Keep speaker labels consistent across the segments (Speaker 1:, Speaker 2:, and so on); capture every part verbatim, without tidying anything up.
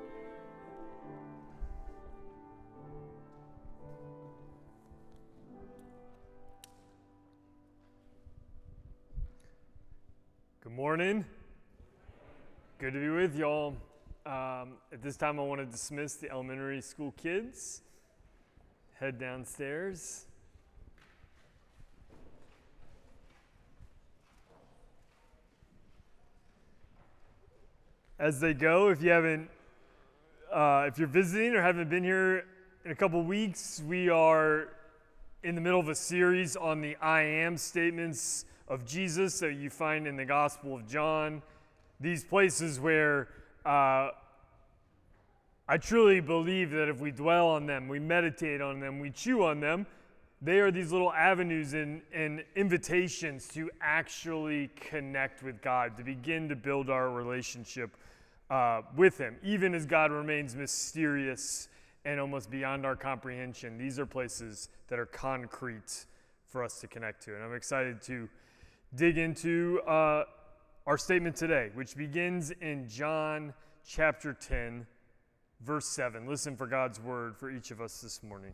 Speaker 1: Good morning. Good to be with y'all. Um, at this time, I want to dismiss the elementary school kids. Head downstairs. As they go, if you haven't, uh, if you're visiting or haven't been here in a couple weeks, we are in the middle of a series on the I am statements of Jesus that you find in the Gospel of John. These places where uh, I truly believe that if we dwell on them, we meditate on them, we chew on them, they are these little avenues and, and invitations to actually connect with God, to begin to build our relationship uh, with Him. Even as God remains mysterious and almost beyond our comprehension, these are places that are concrete for us to connect to. And I'm excited to dig into uh, our statement today, which begins in John chapter ten, verse seven. Listen for God's word for each of us this morning.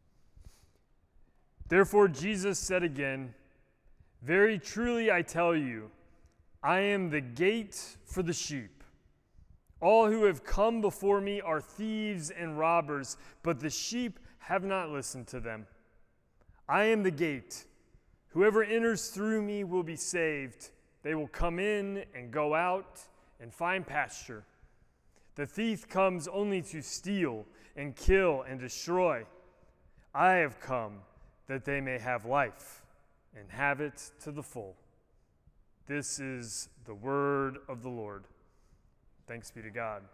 Speaker 1: Therefore, Jesus said again, "Very truly I tell you, I am the gate for the sheep. All who have come before me are thieves and robbers, but the sheep have not listened to them. I am the gate. Whoever enters through me will be saved. They will come in and go out and find pasture. The thief comes only to steal and kill and destroy. I have come that they may have life and have it to the full." This is the word of the Lord. Thanks be to God.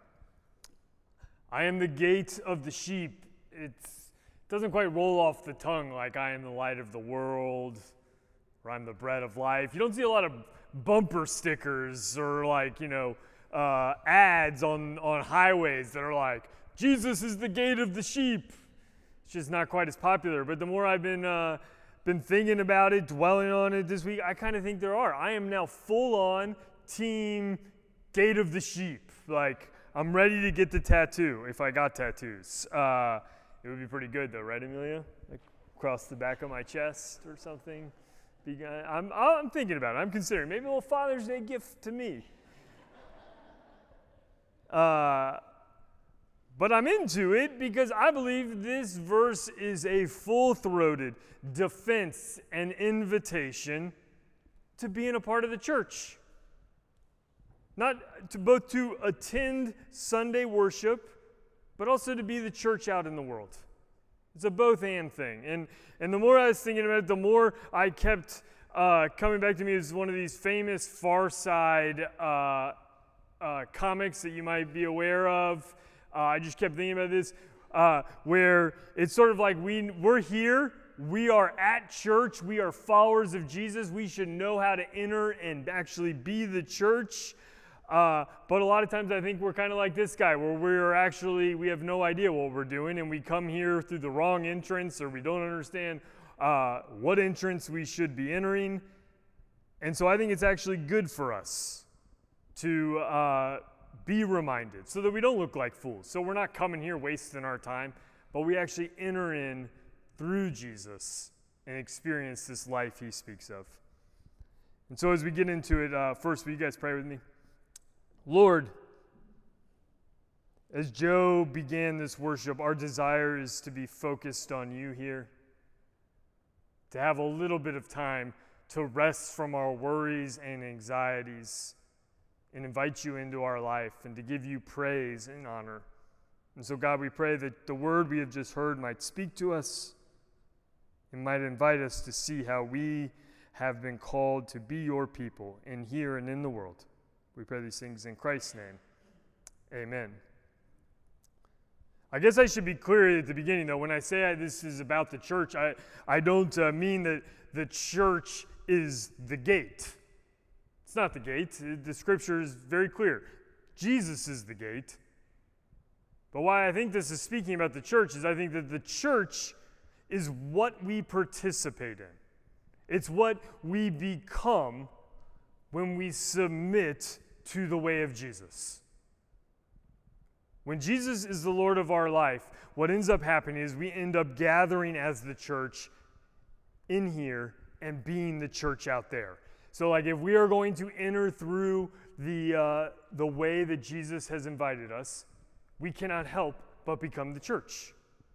Speaker 1: I am the gate of the sheep. It doesn't quite roll off the tongue like I am the light of the world, or I'm the bread of life. You don't see a lot of bumper stickers or like, you know, uh, ads on, on highways that are like, Jesus is the gate of the sheep. It's just not quite as popular. But the more I've been uh, been thinking about it, dwelling on it this week, I kind of think there are. I am now full on team gate of the sheep. Like, I'm ready to get the tattoo if I got tattoos. Uh, it would be pretty good though, right, Amelia? Like across the back of my chest or something. I'm, I'm thinking about it. I'm considering. Maybe a little Father's Day gift to me. Uh, but I'm into it because I believe this verse is a full-throated defense and invitation to being a part of the church. Not to both to attend Sunday worship, but also to be the church out in the world. It's a both and thing. And and the more I was thinking about it, the more I kept uh, coming back to me as one of these famous Far Side uh, uh, comics that you might be aware of. Uh, I just kept thinking about this, uh, where it's sort of like we, we're here, we are at church, we are followers of Jesus, we should know how to enter and actually be the church. Uh, but a lot of times I think we're kind of like this guy, where we're actually, we have no idea what we're doing, and we come here through the wrong entrance, or we don't understand uh, what entrance we should be entering. And so I think it's actually good for us to uh, be reminded, so that we don't look like fools. So we're not coming here wasting our time, but we actually enter in through Jesus and experience this life he speaks of. And so as we get into it, uh, first, will you guys pray with me? Lord, as Joe began this worship, our desire is to be focused on you here, to have a little bit of time to rest from our worries and anxieties and invite you into our life and to give you praise and honor. And so, God, we pray that the word we have just heard might speak to us and might invite us to see how we have been called to be your people in here and in the world. We pray these things in Christ's name. Amen. I guess I should be clear at the beginning, though. When I say I, this is about the church, I, I don't uh, mean that the church is the gate. It's not the gate. The scripture is very clear. Jesus is the gate. But why I think this is speaking about the church is I think that the church is what we participate in. It's what we become when we submit to the way of Jesus. When Jesus is the Lord of our life, what ends up happening is we end up gathering as the church in here and being the church out there. So like if we are going to enter through the, uh, the way that Jesus has invited us, we cannot help but become the church.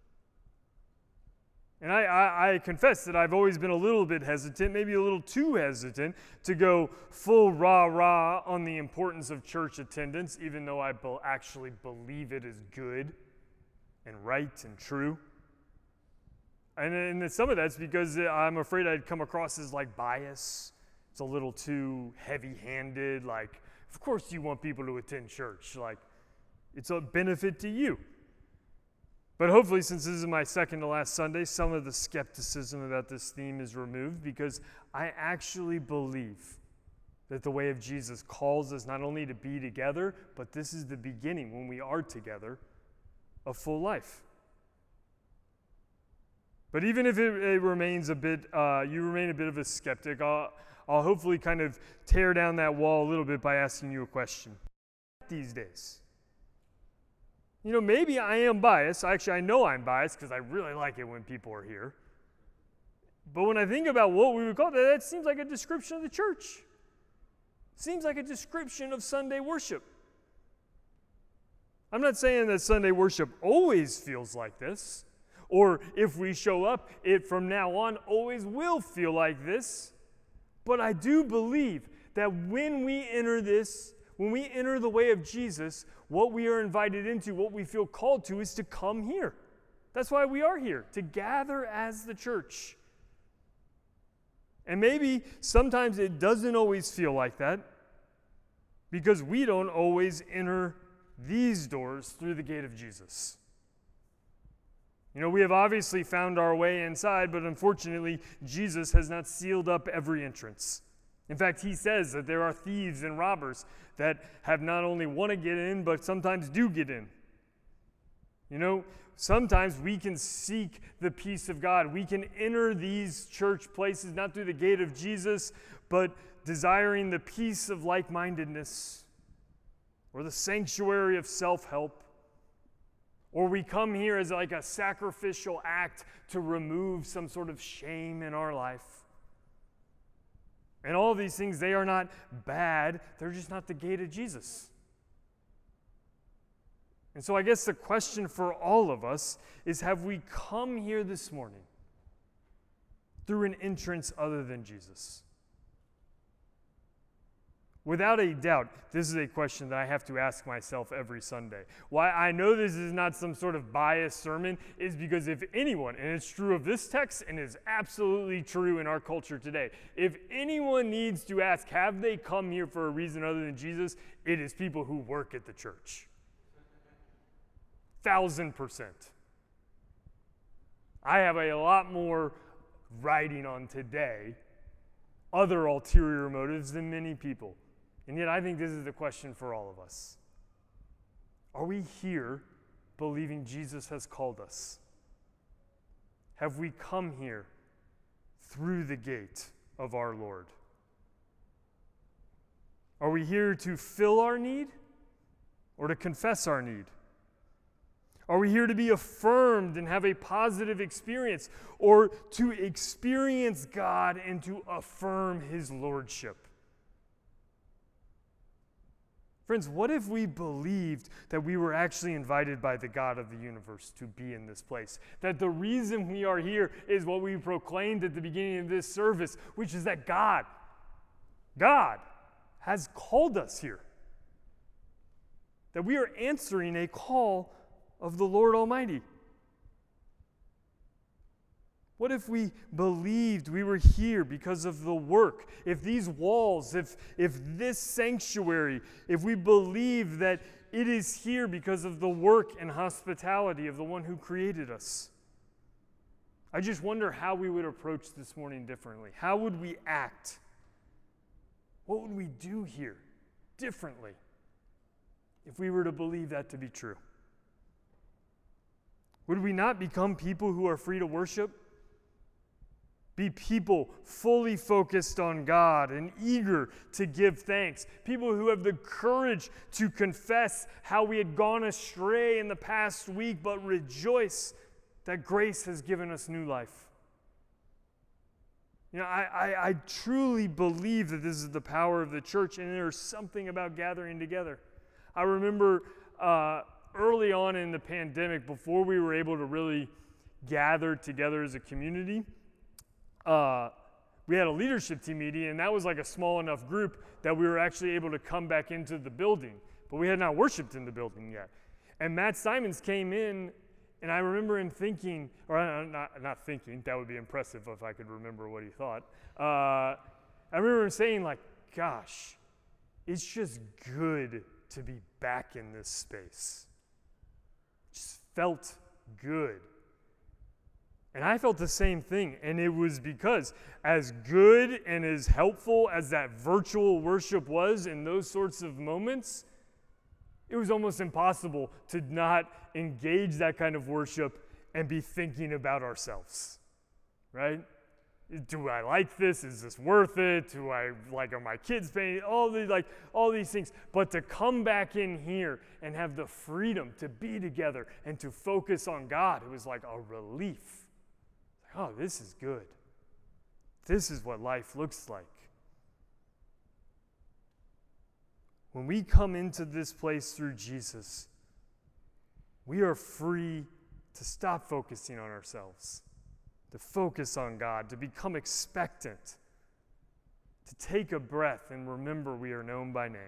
Speaker 1: And I, I, I confess that I've always been a little bit hesitant, maybe a little too hesitant, to go full rah-rah on the importance of church attendance, even though I be- actually believe it is good and right and true. And, and some of that's because I'm afraid I'd come across as like bias. It's a little too heavy-handed, like, of course you want people to attend church. Like, it's a benefit to you. But hopefully, since this is my second to last Sunday, some of the skepticism about this theme is removed, because I actually believe that the way of Jesus calls us not only to be together, but this is the beginning, when we are together, of full life. But even if it, it remains a bit, uh, you remain a bit of a skeptic, I'll, I'll hopefully kind of tear down that wall a little bit by asking you a question. These days, you know, maybe I am biased. Actually, I know I'm biased because I really like it when people are here. But when I think about what we would call that, that seems like a description of the church. Seems like a description of Sunday worship. I'm not saying that Sunday worship always feels like this, or if we show up, it from now on always will feel like this. But I do believe that when we enter this, when we enter the way of Jesus, what we are invited into, what we feel called to, is to come here. That's why we are here, to gather as the church. And maybe sometimes it doesn't always feel like that, because we don't always enter these doors through the gate of Jesus. You know, we have obviously found our way inside, but unfortunately, Jesus has not sealed up every entrance. In fact, he says that there are thieves and robbers that have not only want to get in, but sometimes do get in. You know, sometimes we can seek the peace of God. We can enter these church places not through the gate of Jesus, but desiring the peace of like-mindedness, or the sanctuary of self-help. Or we come here as like a sacrificial act to remove some sort of shame in our life. And all these things, they are not bad. They're just not the gate of Jesus. And so I guess the question for all of us is, have we come here this morning through an entrance other than Jesus? Without a doubt, this is a question that I have to ask myself every Sunday. Why I know this is not some sort of biased sermon is because if anyone, and it's true of this text and is absolutely true in our culture today, if anyone needs to ask, have they come here for a reason other than Jesus, it is people who work at the church. Thousand percent. I have a lot more writing on today, other ulterior motives than many people. And yet I think this is the question for all of us. Are we here believing Jesus has called us? Have we come here through the gate of our Lord? Are we here to fill our need or to confess our need? Are we here to be affirmed and have a positive experience, or to experience God and to affirm His Lordship? Friends, what if we believed that we were actually invited by the God of the universe to be in this place? That the reason we are here is what we proclaimed at the beginning of this service, which is that God, God has called us here. That we are answering a call of the Lord Almighty. What if we believed we were here because of the work? If these walls, if, if this sanctuary, if we believe that it is here because of the work and hospitality of the one who created us? I just wonder how we would approach this morning differently. How would we act? What would we do here differently if we were to believe that to be true? Would we not become people who are free to worship? Be people fully focused on God and eager to give thanks. People who have the courage to confess how we had gone astray in the past week, but rejoice that grace has given us new life. You know, I, I, I truly believe that this is the power of the church, and there's something about gathering together. I remember uh, early on in the pandemic, before we were able to really gather together as a community, uh, we had a leadership team meeting, and that was like a small enough group that we were actually able to come back into the building. But we had not worshiped in the building yet. And Matt Simons came in, and I remember him thinking, or uh, not, not thinking, that would be impressive if I could remember what he thought. Uh, I remember him saying, like, gosh, it's just good to be back in this space. It just felt good. And I felt the same thing, and it was because as good and as helpful as that virtual worship was in those sorts of moments, it was almost impossible to not engage that kind of worship and be thinking about ourselves, right? Do I like this? Is this worth it? Do I like, are my kids paying? All these, like, all these things. But to come back in here and have the freedom to be together and to focus on God, it was like a relief. Oh, this is good. This is what life looks like. When we come into this place through Jesus, we are free to stop focusing on ourselves, to focus on God, to become expectant, to take a breath and remember we are known by name.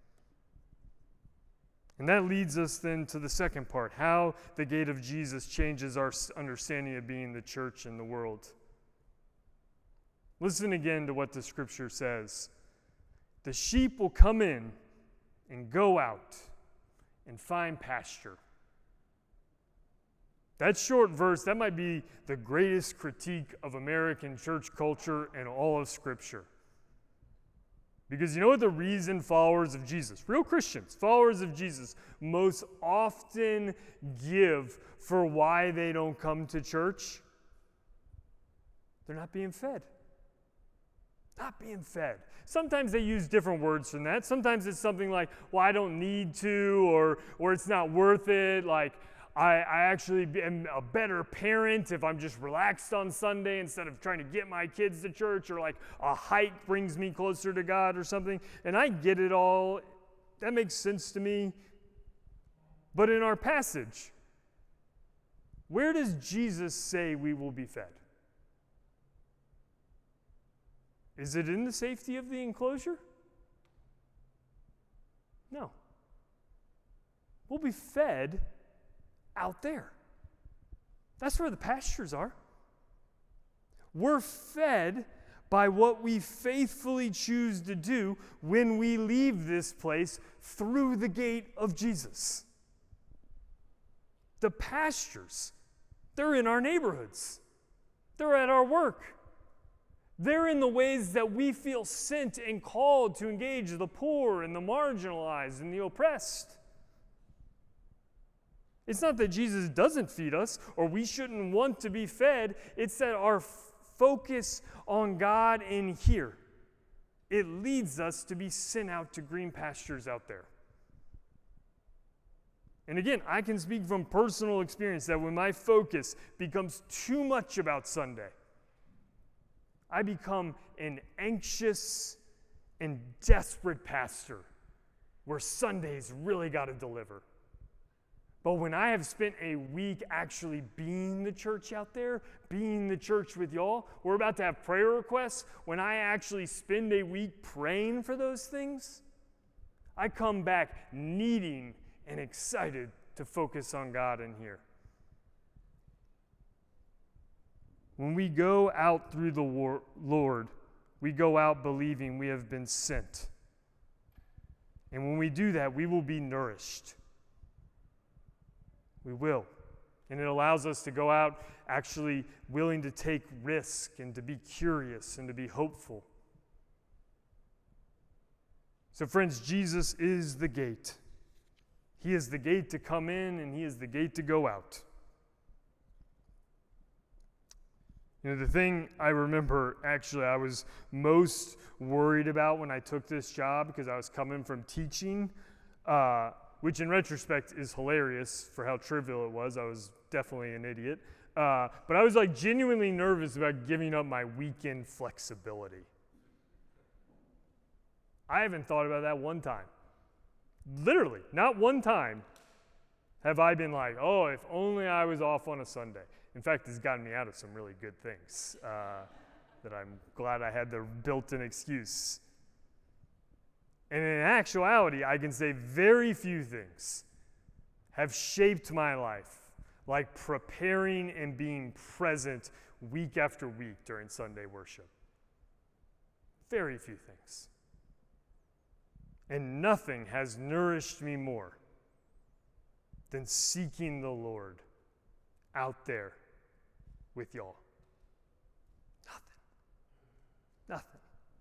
Speaker 1: And that leads us then to the second part, how the gate of Jesus changes our understanding of being the church in the world. Listen again to what the scripture says. The sheep will come in and go out and find pasture. That short verse, that might be the greatest critique of American church culture and all of Scripture. Because you know what the reason followers of Jesus, real Christians, followers of Jesus, most often give for why they don't come to church? They're not being fed. Not being fed. Sometimes they use different words from that. Sometimes it's something like, well, I don't need to, or, or it's not worth it. Like, I, I actually am a better parent if I'm just relaxed on Sunday instead of trying to get my kids to church, or like a hike brings me closer to God or something. And I get it all. That makes sense to me. But in our passage, where does Jesus say we will be fed? Is it in the safety of the enclosure? No. We'll be fed out there. That's where the pastures are. We're fed by what we faithfully choose to do when we leave this place through the gate of Jesus. The pastures, they're in our neighborhoods. They're at our work. They're in the ways that we feel sent and called to engage the poor and the marginalized and the oppressed. It's not that Jesus doesn't feed us or we shouldn't want to be fed. It's that our f- focus on God in here, it leads us to be sent out to green pastures out there. And again, I can speak from personal experience that when my focus becomes too much about Sunday, I become an anxious and desperate pastor where Sundays really got to deliver. But when I have spent a week actually being the church out there, being the church with y'all, we're about to have prayer requests. When I actually spend a week praying for those things, I come back needing and excited to focus on God in here. When we go out through the war, Lord, we go out believing we have been sent. And when we do that, we will be nourished. We will. And it allows us to go out actually willing to take risk and to be curious and to be hopeful. So friends, Jesus is the gate. He is the gate to come in and he is the gate to go out. You know, the thing I remember, actually, I was most worried about when I took this job, because I was coming from teaching, uh, which in retrospect is hilarious for how trivial it was. I was definitely an idiot. Uh, but I was like genuinely nervous about giving up my weekend flexibility. I haven't thought about that one time. Literally, not one time have I been like, oh, if only I was off on a Sunday. In fact, it's gotten me out of some really good things uh, that I'm glad I had the built-in excuse. And in actuality, I can say very few things have shaped my life, like preparing and being present week after week during Sunday worship. Very few things. And nothing has nourished me more than seeking the Lord out there with y'all. Nothing. Nothing.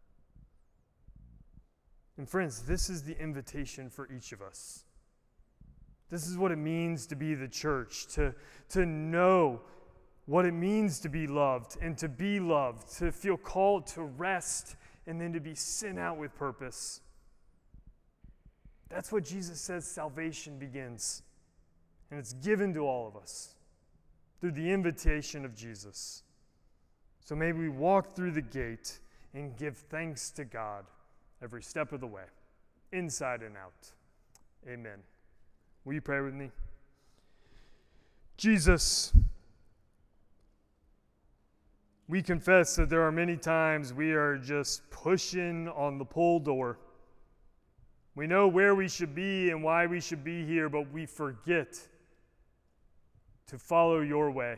Speaker 1: And friends, this is the invitation for each of us. This is what it means to be the church, to, to know what it means to be loved and to be loved, to feel called to rest and then to be sent out with purpose. That's what Jesus says salvation begins. And it's given to all of us through the invitation of Jesus. So may we walk through the gate and give thanks to God every step of the way, inside and out. Amen. Will you pray with me? Jesus, we confess that there are many times we are just pushing on the pull door. We know where we should be and why we should be here, but we forget to follow your way.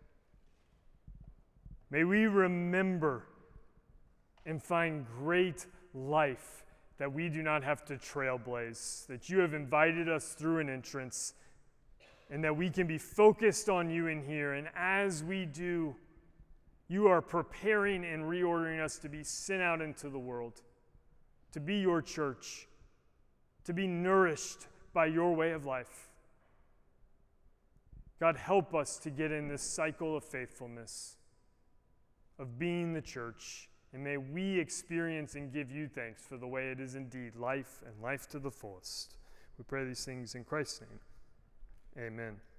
Speaker 1: May we remember and find great life that we do not have to trailblaze, that you have invited us through an entrance, and that we can be focused on you in here. And as we do, you are preparing and reordering us to be sent out into the world, to be your church, to be nourished by your way of life. God, help us to get in this cycle of faithfulness, of being the church, and may we experience and give you thanks for the way it is indeed life and life to the fullest. We pray these things in Christ's name. Amen.